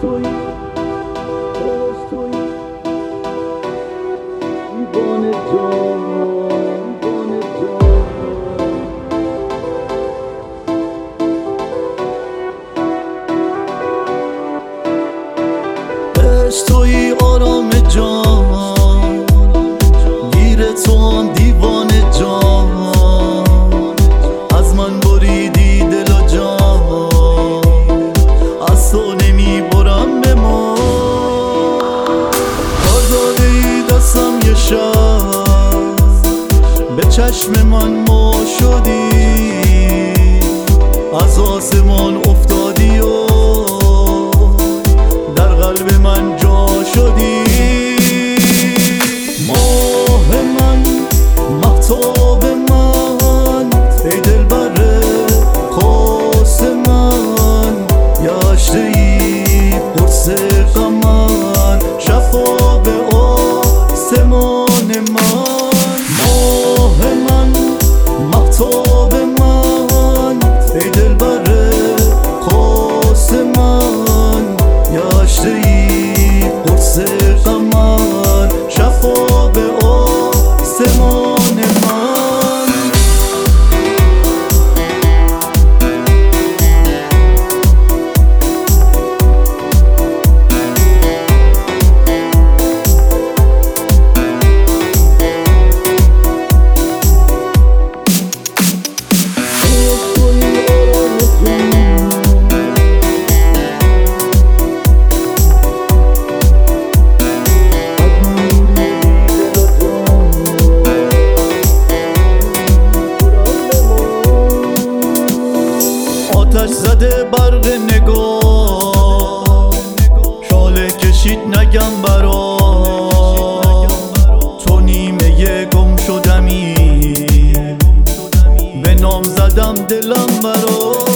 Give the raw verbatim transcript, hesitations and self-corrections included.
تویی عشق تویی دیوانه جان دیوانه جان عشق تویی آرام جان گیر تو آن دیوانه جان از من بریدی دل و جان از تو نمی برم به ما کار داده ای دستم یه شب به چشم من ما شدی از آسمان افتادی و در قلب من جا شدی ماه من مهتاب من ای دلبر خاص من گشته ای قرص قمر شفا به آسمان من ماه من مهتاب من ای دلبر خاص من گشته ای قرص قمر شفا به آسمان من آتش زده برق نگاه شاله کشید نگم برا تو نیمه گم شدمی به نام زدم دلم برا